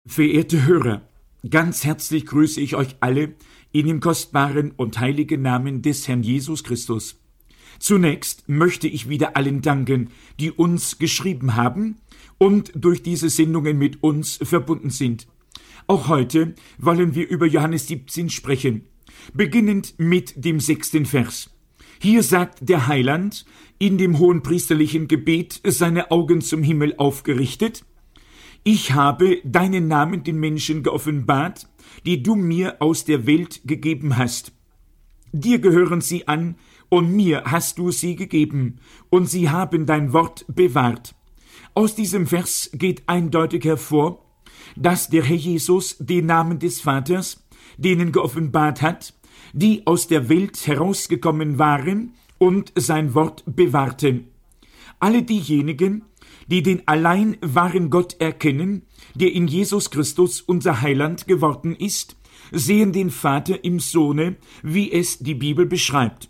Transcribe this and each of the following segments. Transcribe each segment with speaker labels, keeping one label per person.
Speaker 1: Verehrte Hörer, ganz herzlich grüße ich euch alle in dem kostbaren und heiligen Namen des Herrn Jesus Christus. Zunächst möchte ich wieder allen danken, die uns geschrieben haben und durch diese Sendungen mit uns verbunden sind. Auch heute wollen wir über Johannes 17 sprechen, beginnend mit dem 6. Vers. Hier sagt der Heiland in dem hohenpriesterlichen Gebet, seine Augen zum Himmel aufgerichtet: Ich habe deinen Namen den Menschen geoffenbart, die du mir aus der Welt gegeben hast. Dir gehören sie an, und mir hast du sie gegeben, und sie haben dein Wort bewahrt. Aus diesem Vers geht eindeutig hervor, dass der Herr Jesus den Namen des Vaters denen geoffenbart hat, die aus der Welt herausgekommen waren und sein Wort bewahrten. Alle diejenigen, die den allein wahren Gott erkennen, der in Jesus Christus unser Heiland geworden ist, sehen den Vater im Sohne, wie es die Bibel beschreibt.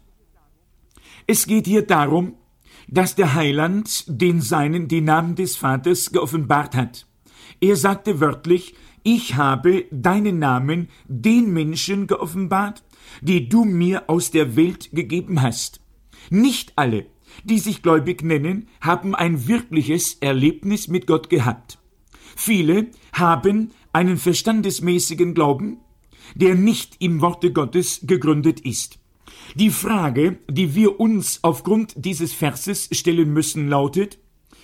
Speaker 1: Es geht hier darum, dass der Heiland den Seinen den Namen des Vaters geoffenbart hat. Er sagte wörtlich: Ich habe deinen Namen den Menschen geoffenbart, die du mir aus der Welt gegeben hast. Nicht alle, die sich gläubig nennen, haben ein wirkliches Erlebnis mit Gott gehabt. Viele haben einen verstandesmäßigen Glauben, der nicht im Worte Gottes gegründet ist. Die Frage, die wir uns aufgrund dieses Verses stellen müssen, lautet: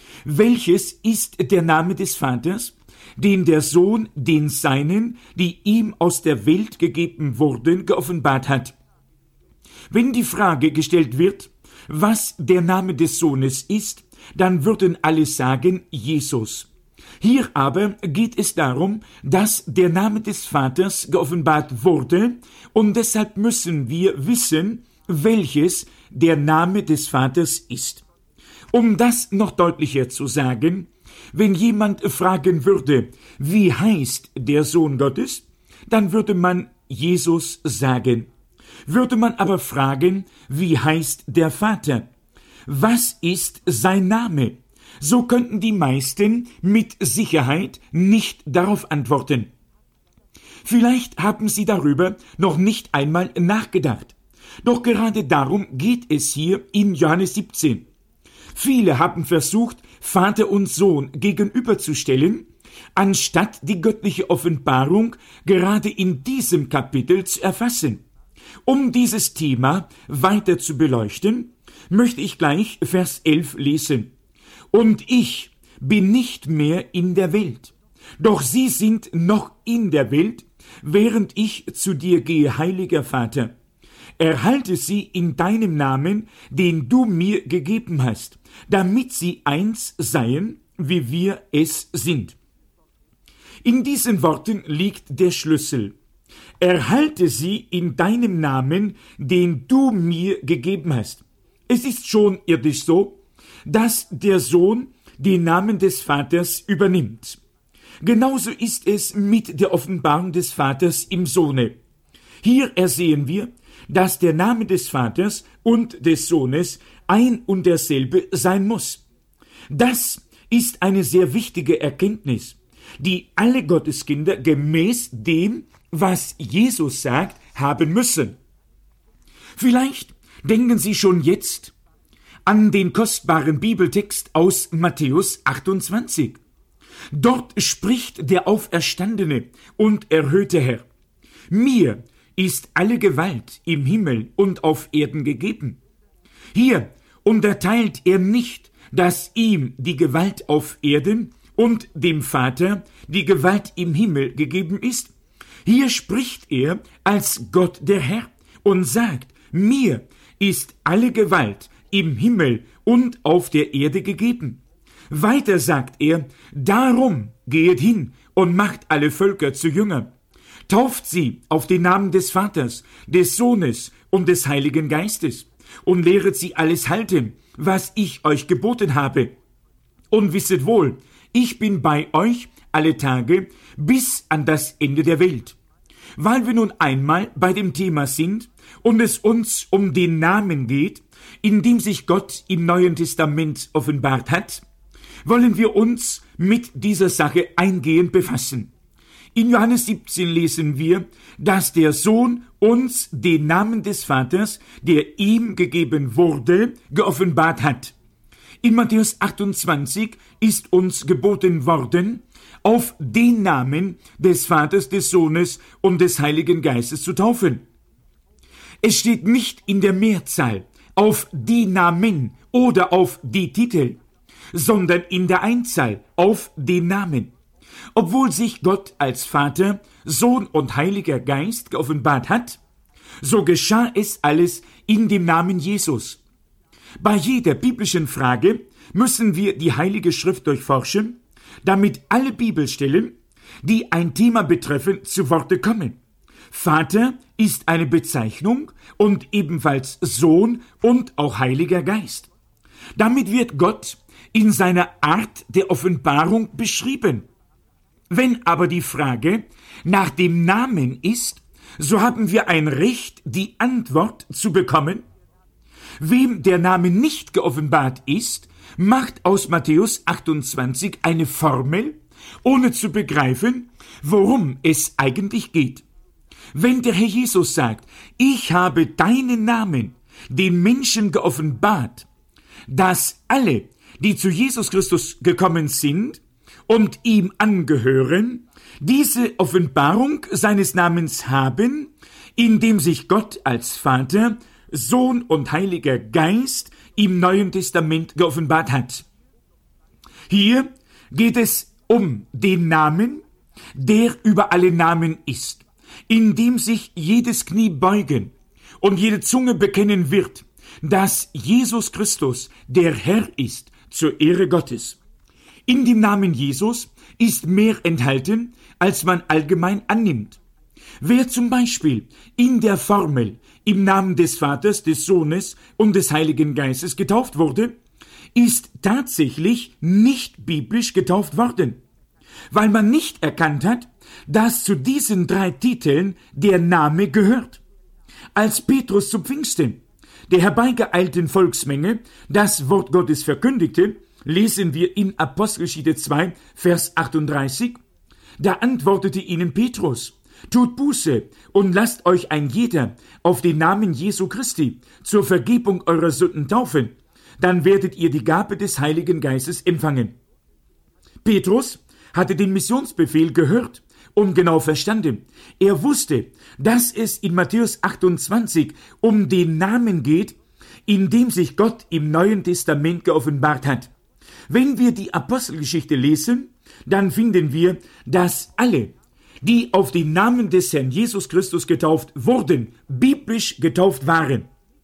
Speaker 1: Welches ist der Name des Vaters, den der Sohn den Seinen, die ihm aus der Welt gegeben wurden, geoffenbart hat? Wenn die Frage gestellt wird, was der Name des Sohnes ist, dann würden alle sagen Jesus. Hier aber geht es darum, dass der Name des Vaters geoffenbart wurde, und deshalb müssen wir wissen, welches der Name des Vaters ist. Um das noch deutlicher zu sagen: Wenn jemand fragen würde, wie heißt der Sohn Gottes, dann würde man Jesus sagen. Würde man aber fragen, wie heißt der Vater? Was ist sein Name? So könnten die meisten mit Sicherheit nicht darauf antworten. Vielleicht haben sie darüber noch nicht einmal nachgedacht. Doch gerade darum geht es hier in Johannes 17. Viele haben versucht, Vater und Sohn gegenüberzustellen, anstatt die göttliche Offenbarung gerade in diesem Kapitel zu erfassen. Um dieses Thema weiter zu beleuchten, möchte ich gleich Vers 11 lesen. Und ich bin nicht mehr in der Welt, doch sie sind noch in der Welt, während ich zu dir gehe, heiliger Vater. Erhalte sie in deinem Namen, den du mir gegeben hast, damit sie eins seien, wie wir es sind. In diesen Worten liegt der Schlüssel. Erhalte sie in deinem Namen, den du mir gegeben hast. Es ist schon irdisch so, dass der Sohn den Namen des Vaters übernimmt. Genauso ist es mit der Offenbarung des Vaters im Sohne. Hier ersehen wir, dass der Name des Vaters und des Sohnes ein und derselbe sein muss. Das ist eine sehr wichtige Erkenntnis, die alle Gotteskinder gemäß dem, was Jesus sagt, haben müssen. Vielleicht denken Sie schon jetzt an den kostbaren Bibeltext aus Matthäus 28. Dort spricht der auferstandene und erhöhte Herr: Mir ist alle Gewalt im Himmel und auf Erden gegeben. Hier unterteilt er nicht, dass ihm die Gewalt auf Erden und dem Vater die Gewalt im Himmel gegeben ist. Hier spricht er als Gott der Herr und sagt: Mir ist alle Gewalt im Himmel und auf der Erde gegeben. Weiter sagt er: Darum gehet hin und macht alle Völker zu Jüngern. Tauft sie auf den Namen des Vaters, des Sohnes und des Heiligen Geistes und lehret sie alles halten, was ich euch geboten habe. Und wisset wohl, ich bin bei euch alle Tage bis an das Ende der Welt. Weil wir nun einmal bei dem Thema sind und es uns um den Namen geht, in dem sich Gott im Neuen Testament offenbart hat, wollen wir uns mit dieser Sache eingehend befassen. In Johannes 17 lesen wir, dass der Sohn uns den Namen des Vaters, der ihm gegeben wurde, geoffenbart hat. In Matthäus 28 ist uns geboten worden, auf den Namen des Vaters, des Sohnes und des Heiligen Geistes zu taufen. Es steht nicht in der Mehrzahl auf die Namen oder auf die Titel, sondern in der Einzahl auf den Namen. Obwohl sich Gott als Vater, Sohn und Heiliger Geist geoffenbart hat, so geschah es alles in dem Namen Jesus. Bei jeder biblischen Frage müssen wir die Heilige Schrift durchforschen, damit alle Bibelstellen, die ein Thema betreffen, zu Worte kommen. Vater ist eine Bezeichnung und ebenfalls Sohn und auch Heiliger Geist. Damit wird Gott in seiner Art der Offenbarung beschrieben. Wenn aber die Frage nach dem Namen ist, so haben wir ein Recht, die Antwort zu bekommen. Wem der Name nicht geoffenbart ist, macht aus Matthäus 28 eine Formel, ohne zu begreifen, worum es eigentlich geht. Wenn der Herr Jesus sagt, ich habe deinen Namen den Menschen geoffenbart, dass alle, die zu Jesus Christus gekommen sind und ihm angehören, diese Offenbarung seines Namens haben, indem sich Gott als Vater, Sohn und Heiliger Geist im Neuen Testament geoffenbart hat. Hier geht es um den Namen, der über alle Namen ist, in dem sich jedes Knie beugen und jede Zunge bekennen wird, dass Jesus Christus der Herr ist, zur Ehre Gottes. In dem Namen Jesus ist mehr enthalten, als man allgemein annimmt. Wer zum Beispiel in der Formel im Namen des Vaters, des Sohnes und des Heiligen Geistes getauft wurde, ist tatsächlich nicht biblisch getauft worden, weil man nicht erkannt hat, dass zu diesen 3 Titeln der Name gehört. Als Petrus zu Pfingsten der herbeigeeilten Volksmenge das Wort Gottes verkündigte, lesen wir in Apostelgeschichte 2, Vers 38, da antwortete ihnen Petrus, tut Buße und lasst euch ein jeder auf den Namen Jesu Christi zur Vergebung eurer Sünden taufen, dann werdet ihr die Gabe des Heiligen Geistes empfangen. Petrus hatte den Missionsbefehl gehört und genau verstanden. Er wusste, dass es in Matthäus 28 um den Namen geht, in dem sich Gott im Neuen Testament geoffenbart hat. Wenn wir die Apostelgeschichte lesen, dann finden wir, dass alle, die auf den Namen des Herrn Jesus Christus getauft wurden, biblisch getauft waren.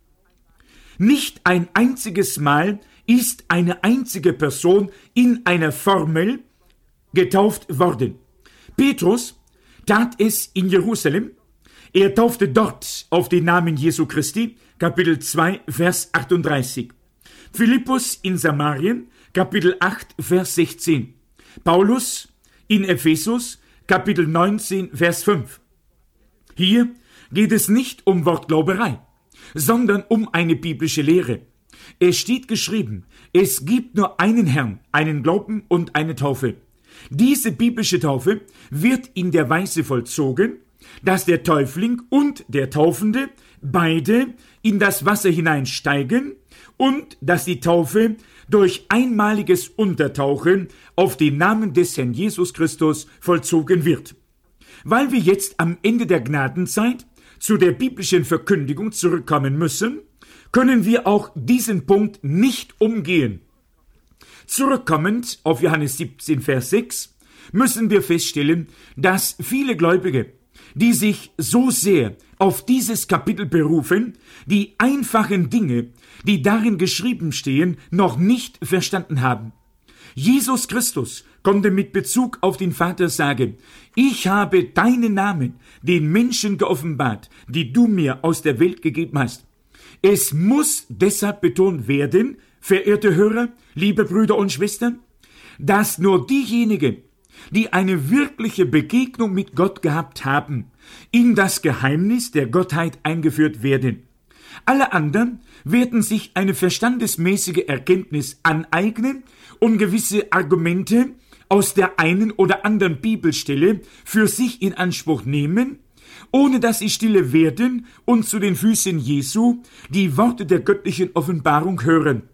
Speaker 1: Nicht ein einziges Mal ist eine einzige Person in einer Formel getauft worden. Petrus tat es in Jerusalem. Er taufte dort auf den Namen Jesu Christi, Kapitel 2, Vers 38. Philippus in Samarien, Kapitel 8, Vers 16. Paulus in Ephesus, Kapitel 19, Vers 5. Hier geht es nicht um Wortglauberei, sondern um eine biblische Lehre. Es steht geschrieben, es gibt nur einen Herrn, einen Glauben und eine Taufe. Diese biblische Taufe wird in der Weise vollzogen, dass der Täufling und der Taufende beide in das Wasser hineinsteigen und dass die Taufe durch einmaliges Untertauchen auf den Namen des Herrn Jesus Christus vollzogen wird. Weil wir jetzt am Ende der Gnadenzeit zu der biblischen Verkündigung zurückkommen müssen, können wir auch diesen Punkt nicht umgehen. Zurückkommend auf Johannes 17, Vers 6, müssen wir feststellen, dass viele Gläubige, die sich so sehr auf dieses Kapitel berufen, die einfachen Dinge, die darin geschrieben stehen, noch nicht verstanden haben. Jesus Christus konnte mit Bezug auf den Vater sagen, ich habe deinen Namen den Menschen geoffenbart, die du mir aus der Welt gegeben hast. Es muss deshalb betont werden, verehrte Hörer, liebe Brüder und Schwestern, dass nur diejenigen, die eine wirkliche Begegnung mit Gott gehabt haben, in das Geheimnis der Gottheit eingeführt werden. Alle anderen werden sich eine verstandesmäßige Erkenntnis aneignen und gewisse Argumente aus der einen oder anderen Bibelstelle für sich in Anspruch nehmen, ohne dass sie stille werden und zu den Füßen Jesu die Worte der göttlichen Offenbarung hören.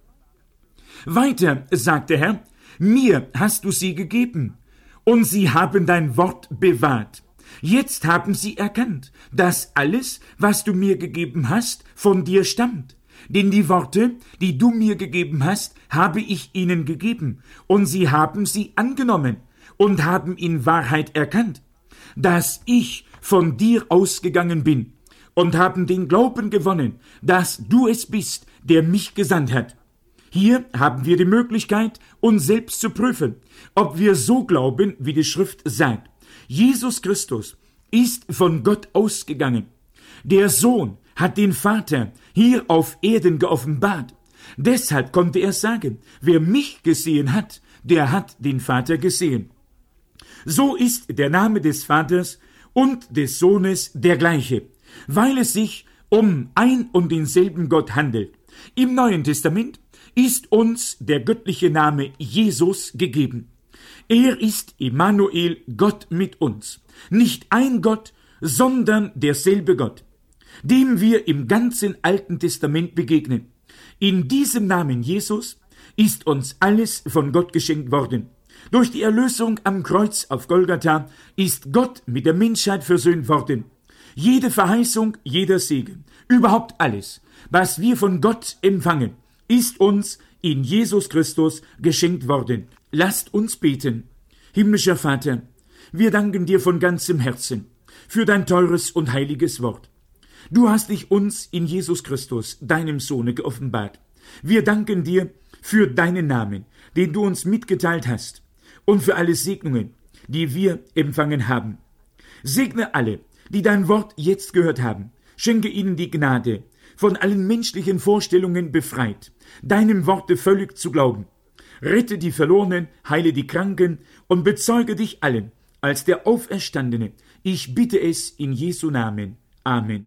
Speaker 1: Weiter sagt der Herr, mir hast du sie gegeben, und sie haben dein Wort bewahrt. Jetzt haben sie erkannt, dass alles, was du mir gegeben hast, von dir stammt. Denn die Worte, die du mir gegeben hast, habe ich ihnen gegeben, und sie haben sie angenommen und haben in Wahrheit erkannt, dass ich von dir ausgegangen bin, und haben den Glauben gewonnen, dass du es bist, der mich gesandt hat. Hier haben wir die Möglichkeit, uns selbst zu prüfen, ob wir so glauben, wie die Schrift sagt. Jesus Christus ist von Gott ausgegangen. Der Sohn hat den Vater hier auf Erden geoffenbart. Deshalb konnte er sagen, wer mich gesehen hat, der hat den Vater gesehen. So ist der Name des Vaters und des Sohnes der gleiche, weil es sich um ein und denselben Gott handelt. Im Neuen Testament ist uns der göttliche Name Jesus gegeben. Er ist Immanuel, Gott mit uns. Nicht ein Gott, sondern derselbe Gott, dem wir im ganzen Alten Testament begegnen. In diesem Namen Jesus ist uns alles von Gott geschenkt worden. Durch die Erlösung am Kreuz auf Golgatha ist Gott mit der Menschheit versöhnt worden. Jede Verheißung, jeder Segen, überhaupt alles, was wir von Gott empfangen, ist uns in Jesus Christus geschenkt worden. Lasst uns beten. Himmlischer Vater, wir danken dir von ganzem Herzen für dein teures und heiliges Wort. Du hast dich uns in Jesus Christus, deinem Sohne, geoffenbart. Wir danken dir für deinen Namen, den du uns mitgeteilt hast, und für alle Segnungen, die wir empfangen haben. Segne alle, die dein Wort jetzt gehört haben. Schenke ihnen die Gnade, von allen menschlichen Vorstellungen befreit, deinem Worte völlig zu glauben. Rette die Verlorenen, heile die Kranken und bezeuge dich allen als der Auferstandene. Ich bitte es in Jesu Namen. Amen.